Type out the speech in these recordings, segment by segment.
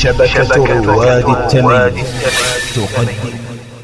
شبكة رواد التمييز تقدم.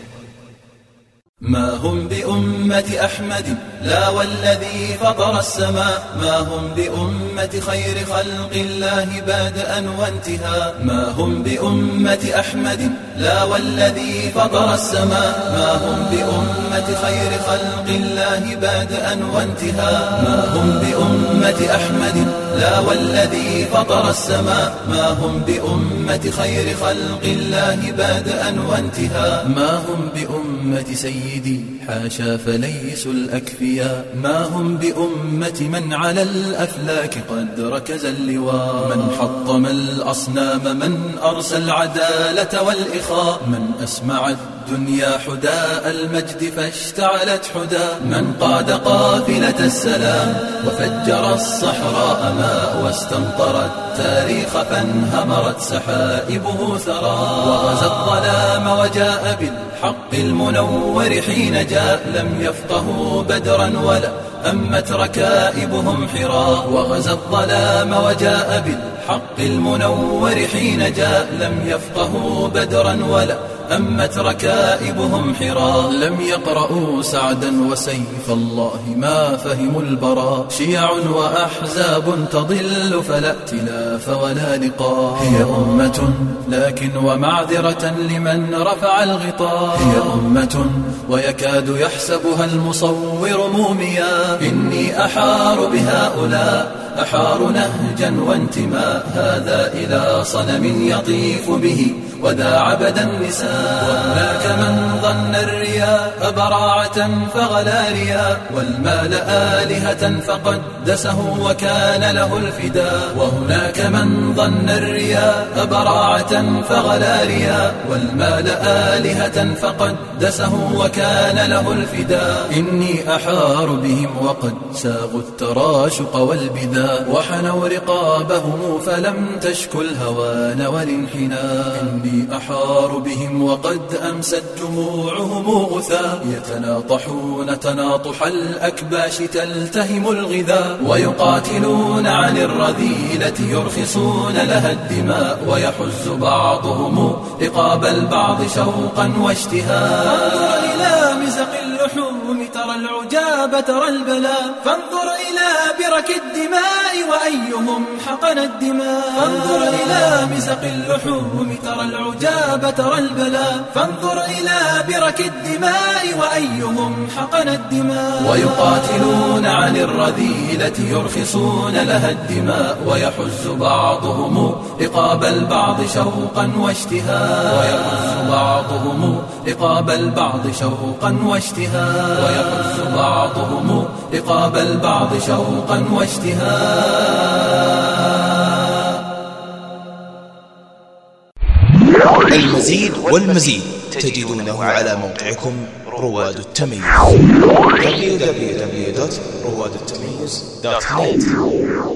ما هم بأمة أحمد لا والذي فطر السماء، ما هم بأمة خير خلق الله بادئا وانتهاء. ما هم بأمة أحمد لا والذي فطر السماء، ما هم بأمة خير خلق الله بادئا وانتهاء. ما هم بأمة أحمد لا والذي فطر السماء، ما هم بأمة خير خلق الله بادئا وانتهاء. ما هم بأمة سيدي حاشا فليسوا الأكفياء، ما هم بأمة من على الأفلاك قد ركز اللواء. من حطم الأصنام، من أرسى العدالة والإخاء، من أسمع الدنيا حداء المجد فاشتعلت حدا. من قاد قافلة السلام وفجر الصحراء ماء، واستمطر التاريخ فانهمرت سحائبه ثرى. وغزا الظلام وجاء بالحق المنور حين جاء، لم يفقهوا بدرا ولا أمت ركائبهم حراء. وغزا الظلام وجاء بالحق المنور حين جاء، لم يفقهوا بدرا ولا أمت ركائبهم حراء. لم يقرأوا سعدا وسيف الله ما فهموا البراء. شيع وأحزاب تضل فلا ائتلاف ولا لقاء. هي أمة لكن ومعذرة لمن رفع الغطاء. هي أمة ويكاد يحسبها المصور موميا. إني أحار بهؤلاء، أحار نهجا وانتماء، هذا إلى صنم يطيف به وذا عبد النساء. وهناك من ظن الرياء براعة فغلا رياء، والمال آلهة فقدسه وكان له الفداء. وهناك من ظن الرياء براعة فغلا رياء، والمال آلهة فقدسه وكان له الفداء. إني أحار بهم وقد ساغوا التراشق والبذاء، وحنوا رقابهم فلم تشكو الهوان والانحناء. إني أحار بهم وقد أمست جموعهم غثاء، يتناطحون تناطح الأكباش تلتهم الغذاء. ويقاتلون عن الرذيلة يرخصون لها الدماء، ويحز بعضهم رقاب البعض شوقا واشتهاء. إلى مزق اللحوم ترى العجاب ترى البلاء، فانظر إلى برك الدماء وأيهم حقن الدماء. فانظر إلى مزق اللحوم ترى العجاب ترى البلاء، فانظر إلى برك الدماء وأيهم حقن الدماء. ويقاتلون عن الرذيلة يرخصون لها الدماء، ويحز بعضهم رقاب البعض شوقا واشتهاء. ويحز بعضهم رقاب البعض شوقا واشتهاء. ويحز بعضهم رقاب البعض شوقا واشتهاء. المزيد والمزيد تجدونه على موقعكم رواد التمييز www.روادالتميز.net.